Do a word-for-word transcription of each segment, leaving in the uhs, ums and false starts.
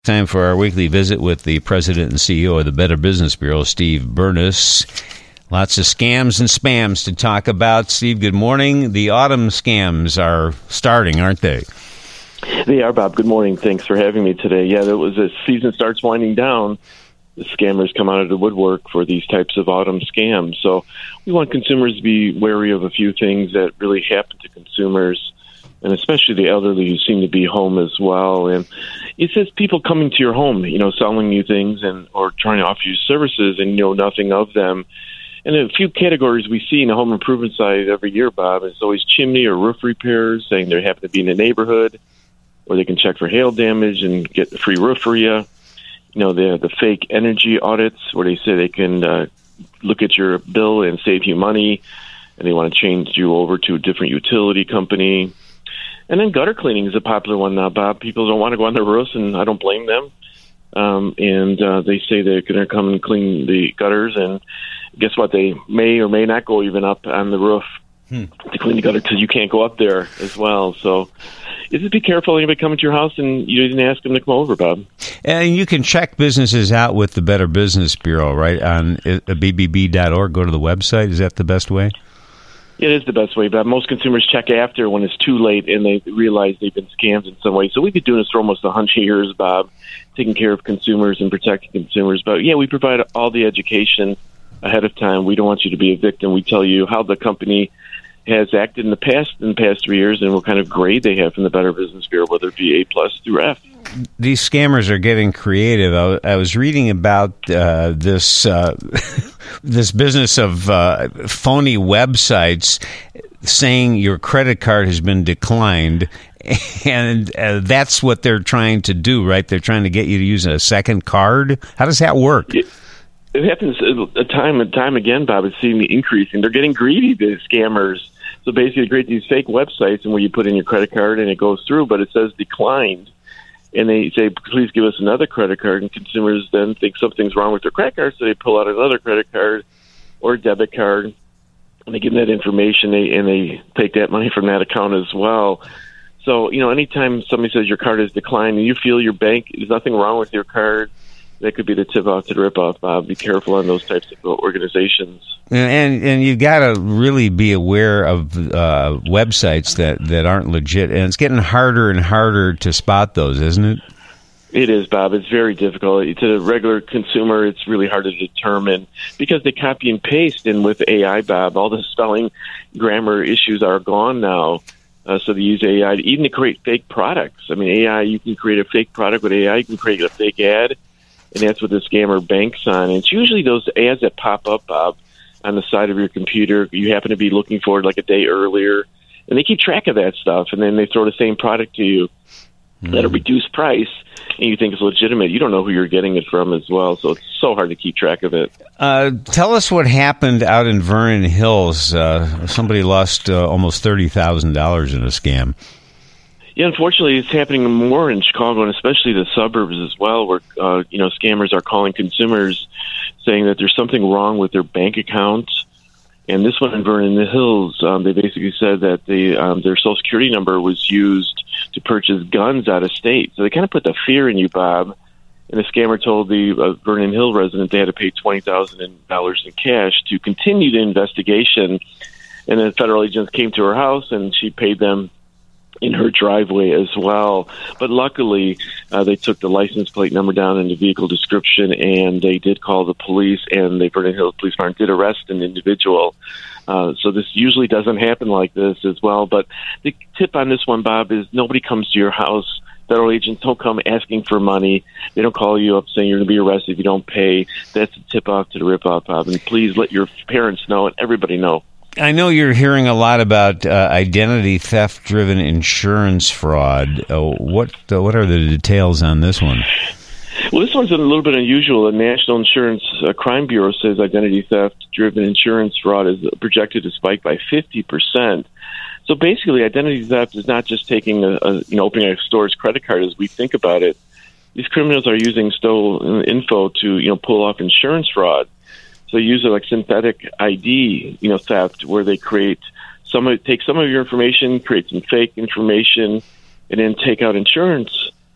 time for our weekly visit with the president and C E O of the Better Business Bureau, Steve Burness. Lots of scams and spams to talk about. Steve, good morning. The autumn scams are starting, aren't they? They are, Bob. Good morning. Thanks for having me today. Yeah, that was as season starts winding down, the scammers come out of the woodwork for these types of autumn scams. So we want consumers to be wary of a few things that really happen to consumers, and especially the elderly who seem to be home as well. And it says people coming to your home, you know, selling you things and or trying to offer you services and you know nothing of them. And a few categories we see in the home improvement side every year, Bob, is always chimney or roof repairs, saying they happen to be in the neighborhood, or they can check for hail damage and get a free roof for you. You know, the the fake energy audits where they say they can uh, look at your bill and save you money, and they want to change you over to a different utility company. And then gutter cleaning is a popular one now, Bob. People don't want to go on their roofs, and I don't blame them. Um, and uh, they say they're going to come and clean the gutters, and guess what? They may or may not go even up on the roof hmm. to clean the gutter because you can't go up there as well. So just be careful anybody coming to your house and you didn't ask them to come over, Bob. And you can check businesses out with the Better Business Bureau, right, on b b b dot org. Go to the website. Is that the best way? It is the best way, Bob. Most consumers check after when it's too late and they realize they've been scammed in some way. So we've been doing this for almost one hundred years, Bob, taking care of consumers and protecting consumers. But, yeah, we provide all the education ahead of time. We don't want you to be a victim. We tell you how the company has acted in the past, in the past three years, and what kind of grade they have from the Better Business Bureau, whether it be A plus through F. These scammers are getting creative. I, I was reading about uh, this uh, this business of uh, phony websites saying your credit card has been declined, and uh, that's what they're trying to do, right? They're trying to get you to use a second card. How does that work? It, it happens a time and time again, Bob. It's seemingly increasing. They're getting greedy, the scammers. So basically, they create these fake websites, and where you put in your credit card and it goes through, but it says declined. And they say, please give us another credit card. And consumers then think something's wrong with their credit card, so they pull out another credit card or debit card. And they give them that information, they, and they take that money from that account as well. So, you know, anytime somebody says your card is declined and you feel your bank, there's nothing wrong with your card, that could be the tip-off to the rip-off, Bob. Be careful on those types of organizations. And and you got to really be aware of uh, websites that, that aren't legit. And it's getting harder and harder to spot those, isn't it? It is, Bob. It's very difficult. To the regular consumer, it's really hard to determine because they copy and paste. And with A I, Bob, all the spelling, grammar issues are gone now. Uh, so they use A I even to create fake products. I mean, A I, you can create a fake product with A I. You can create a fake ad. And that's what the scammer banks on. And it's usually those ads that pop up, Bob, on the side of your computer. You happen to be looking for it like a day earlier. And they keep track of that stuff. And then they throw the same product to you mm-hmm. at a reduced price. And you think it's legitimate. You don't know who you're getting it from as well. So it's so hard to keep track of it. Uh, tell us what happened out in Vernon Hills. Uh, somebody lost uh, almost thirty thousand dollars in a scam. Yeah, unfortunately, it's happening more in Chicago and especially the suburbs as well, where uh, you know scammers are calling consumers saying that there's something wrong with their bank account. And this one in Vernon Hills, um, they basically said that they, um, their Social Security number was used to purchase guns out of state. So they kind of put the fear in you, Bob. And the scammer told the uh, Vernon Hill resident they had to pay twenty thousand dollars in cash to continue the investigation. And then federal agents came to her house, and she paid them in her driveway as well. But luckily, uh, they took the license plate number down and the vehicle description, and they did call the police, and the Vernon Hills Police Department did arrest an individual. Uh, so this usually doesn't happen like this as well. But the tip on this one, Bob, is nobody comes to your house. Federal agents don't come asking for money. They don't call you up saying you're going to be arrested if you don't pay. That's a tip-off to the rip-off, Bob. And please let your parents know and everybody know. I know you're hearing a lot about uh, identity theft-driven insurance fraud. Uh, what uh, what are the details on this one? Well, this one's a little bit unusual. The National Insurance uh, Crime Bureau says identity theft-driven insurance fraud is projected to spike by fifty percent. So basically, identity theft is not just taking a, a you know opening a store's credit card as we think about it. These criminals are using stolen info to you know pull off insurance fraud. So they use it like synthetic I D, you know, theft, where they create some of take some of your information, create some fake information, and then take out insurance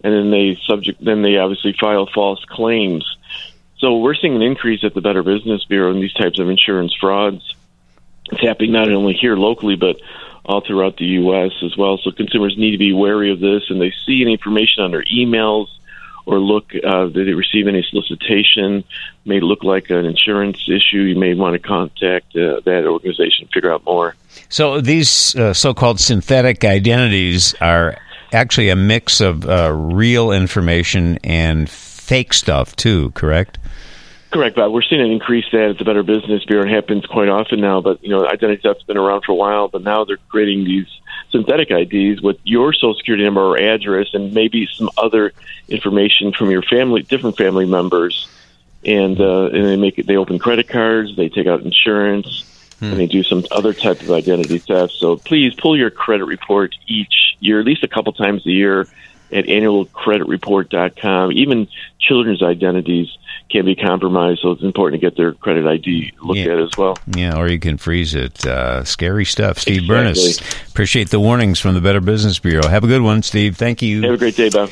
and then they subject then they obviously file false claims. So we're seeing an increase at the Better Business Bureau in these types of insurance frauds. It's happening not only here locally, but all throughout the U S as well. So consumers need to be wary of this, and they see any information on their emails or look, uh, did they receive any solicitation, may look like an insurance issue, you may want to contact uh, that organization, figure out more. So these uh, so-called synthetic identities are actually a mix of uh, real information and fake stuff too, correct? Correct, Bob. We're seeing an increase that at the Better Business Bureau. It happens quite often now, but you know, identity theft's been around for a while, but now they're creating these synthetic I Ds with your social security number or address and maybe some other information from your family, different family members, and uh, and they make it. They open credit cards, they take out insurance, hmm. and they do some other type of identity theft. So please pull your credit report each year, at least a couple times a year, at annual credit report dot com. Even children's identities can be compromised, so it's important to get their credit I D looked yeah. at as well. Yeah, or you can freeze it. Uh, scary stuff. Steve Exactly. Bernis, appreciate the warnings from the Better Business Bureau. Have a good one, Steve. Thank you. Have a great day, Bob.